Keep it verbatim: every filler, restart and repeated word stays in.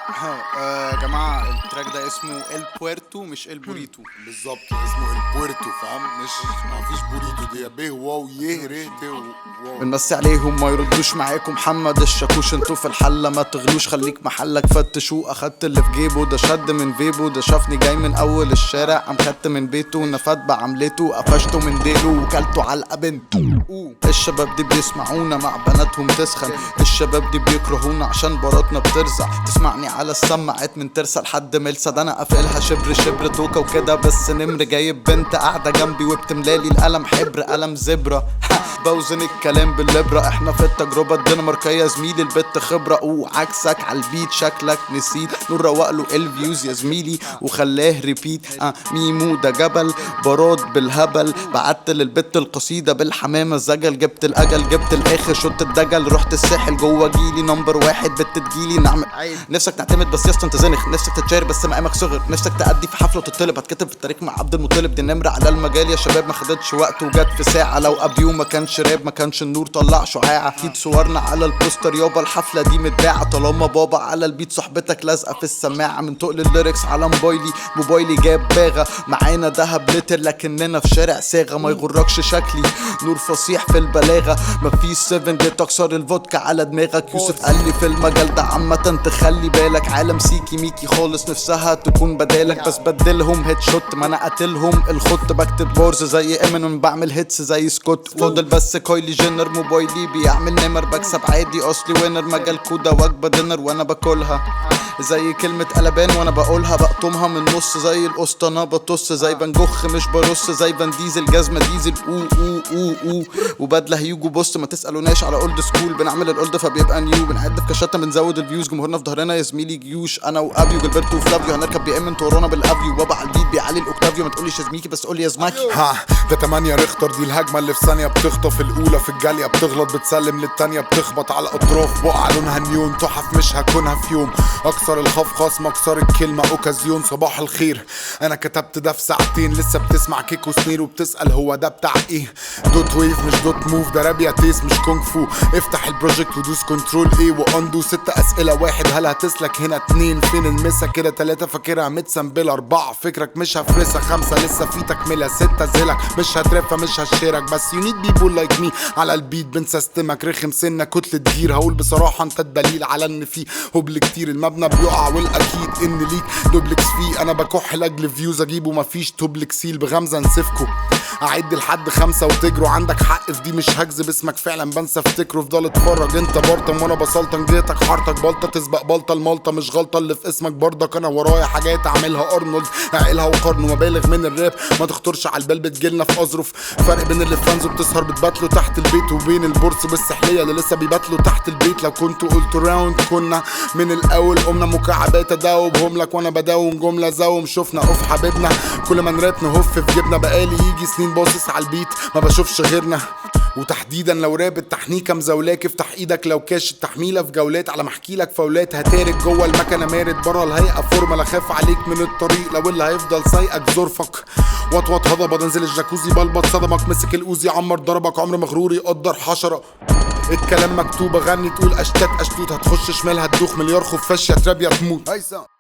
آه، يا جماعة التراك ده اسمه البويرتو مش البوريتو. بالظبط اسمه البويرتو، فاهم؟ مش ما فيش بوريتو، دي ب واو ي ر ت واو. بنمسي عليهم ما يردوش معاكم، محمد الشاكوش انتوا في الحلة ما تغلوش، خليك محلك فتشوا. اخدت اللي في جيبه ده شد من فيبو، ده شافني جاي من اول الشارع قام خدت من بيته، نفد بعملته قفشته من ديله وكلته علقة بنته. الشباب دي بيسمعونا مع بناتهم تسخن، الشباب دي بيكرهونا عشان براتنا بترزع. تسمعني على السماعات من ترسى لحد ملسى، ده انا قافلها شبر شبر توكا وكده، بس نمر جايب بنت قاعدة جنبي وبتملالي القلم حبر قلم زبرة. بوزن الكلام باللبرة، احنا في التجربة الدنماركية زميلي، البت خبرة وعكسك عالبيت شكلك نسيت. نور روق له الفيوز يا زميلي وخلاه ريبيت. اه ميمو ده جبل براد بالهبل، بعت للبت القصيدة بالحمامة زجل، جبت الاجل جبت الاخر شط الدجل، رحت الساحل جوه جيلي نمبر واحد بت تجيلي نعمل. نفسك تعتمد بس يسطا انت زنخ، نفسك تتشارك بس مقامك صغر، نفسك تأدي في حفلة وتطلب هتكتب في التاريخ مع عبد المطلب. دي نمرة على المجال يا شباب، ما خدتش وقت وجت في ساعة، لو ابيو ما كانش راب ما كانش النور طلع شعاعة. اكيد صورنا على البوستر يابا الحفلة دي متباعة، طالما بابا على البيت صحبتك لازقة في السماعة. من تقل الليركس على موبايلي، موبايلي جاب باغة، معانا دهب لتر لكننا في شارع صاغة. ما يغركش شكلي نور فصيح في البلاغة، مفيش سيفن دي تكسر الفودكا على دماغك. يوسف قال لي في المجال ده عامة تخلي بالك، عالم سيكي ميكي خالص نفسها تكون بدالك، بس بدلهم هيد شوت ما انا قاتلهم الخط. بكتب بورز زي امينيم بعمل هيتس زي سكوت، فاضل بس كايلي جينر موبايلي بيعمل نمر، بكسب عادي اصلي وينر، مجال كودا وجبة دينر وانا باكلها زي كلمة قلبان وانا بقولها، بقطمها من نص زي القسطة انا بطص، زي بنجخ مش برص، زي فان ديزل جزمة ديزل او او او او وبدله هيجوا. بص ما تسألوناش على اولد سكول، بنعمل الاولد فبيبقى نيو، بنعد في كشاتنا بنزود الفيوز، جمهورنا في ظهرنا يا زميلي جيوش. انا وابيو جلبرتو وفلافيو هنركب بي ام انتوا ورانا بالافيو، بابا على البيت بيعلي الاوكتافيو، ما تقوليش يا زميكي بس قولي يا زماكي. ها ده تمانية ريختر، دي الهجمة اللي في ثانية بتخطف الأولى في الجالية، بتغلط بتسلم للتانية بتخبط على أطراف بقع لونها نيون، تحف مش هكونها في يوم. أكسر الخوف خصم أكسر الكلمة أوكازيون، صباح الخير أنا كتبت ده في ساعتين، لسه بتسمع كيكو سنير وبتسأل هو ده بتاع إيه. دوت ويف مش دوت موف، ده راب يا تيس مش كونغ فو، افتح البروجكت ودوس كنترول ايه واندو. ست أسئلة واحد هل هتسلك هنا، اتنين فين المسا كده، تلاتة فاكرها متسمبلة، أربعة فكرك مش هفرسها، خمسة لسه في تكملة، ستة زلك مش هترفها مش هشيرك، بس يو نيد بيبول لايك مي على البيت بنسستمك، رخم سنة كتلة جير. هقول بصراحة انت الدليل على ان في هبل كتير، المبنى بيقع والاكيد ان ليك دوبلكس فيه. انا بكح لاجل فيوز اجيبه مفيش توبلكسيل، بغمزة نسفكو اعد لحد خمسة وتجروا، عندك حق في دي مش هكذب اسمك فعلا بنسى افتكره. افضل اتفرج انت برطم وانا بسلطن، جيتك حارتك بلطة تسبق بلطة، الملطة مش غلطة اللي في اسمك برضك، انا ورايا حاجات اعملها ارنولد اعقلها وقرن، وبالغ من الراب ما تخطرش على البال بتجيلنا في اظرف. فرق بين اللي فانزو بتسهر بتباتلوا تحت البيت، وبين البورس بالسحلية اللي لسه بيباتلوا تحت البيت. لو كنتوا قلتوا راوند كنا من الاول قمنا مكعبات اداوبهم لك، وانا بداوم جملة زوم شفنا اوف حبيبنا، كل ما نراب نهف في جبنا، بقالي يجي سنين باصص على البيت ما بشوفش غيرنا. وتحديدا لو راب التحنيكه مزولاك، افتح ايدك لو كاش التحميله في جولات، على محكيلك فاولات هتارك جوه المكنه مارد، بره الهيئه فورمال اخاف عليك من الطريق لو اللي هيفضل سايقك ظرفك. وطوط هضبه انزل الجاكوزي بلبط صدمك، مسك الاوزي عمر ضربك، عمر مغرور يقدر حشره. الكلام مكتوب اغني تقول اشتات اشتوت، هتخش شمال هتدوخ مليار خفاش يا تراب يا تموت.